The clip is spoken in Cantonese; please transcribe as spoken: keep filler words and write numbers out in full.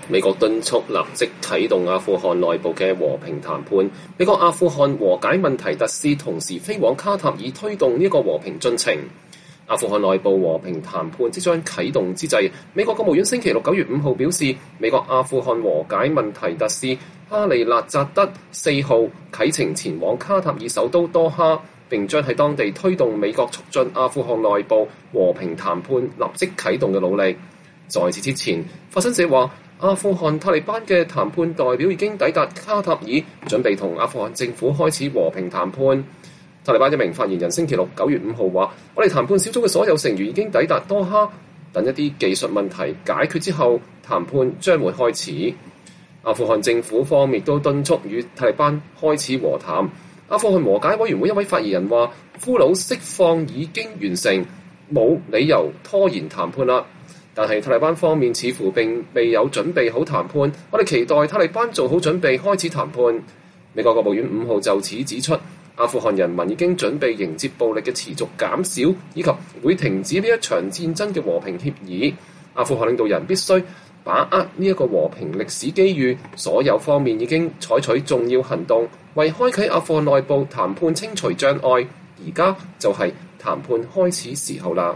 美國敦促立即啟動阿富汗內部嘅和平談判。美國阿富汗和解問題特使同時飛往卡塔爾推動呢個和平進程。阿富汗內部和平談判即將啟動之際，美國國務院星期六九月五號表示，美國阿富汗和解問題特使哈利納扎德四號啟程前往卡塔爾首都多哈，並將喺當地推動美國促進阿富汗內部和平談判立即啟動嘅努力。在此之前，法新社話，阿富汗塔利班嘅談判代表已經抵達卡塔爾，準備同阿富汗政府開始和平談判。塔利班一名發言人星期六九月五號話，我哋談判小組嘅所有成員已經抵達多哈，等一啲技術問題解決之後，談判將會開始。阿富汗政府方面都敦促與塔利班開始和談。阿富汗和解委員會一位發言人話，俘虜釋放已經完成，冇理由拖延談判啦。但係塔利班方面似乎並未有準備好談判，我哋期待塔利班做好準備開始談判。美國國務院五號就此指出，阿富汗人民已經準備迎接暴力嘅持續減少，以及會停止呢一場戰爭嘅和平協議。阿富汗領導人必須把握呢一個和平歷史機遇，所有方面已經採取重要行動，為開啟阿富汗內部談判清除障礙。而家就係談判開始時候啦。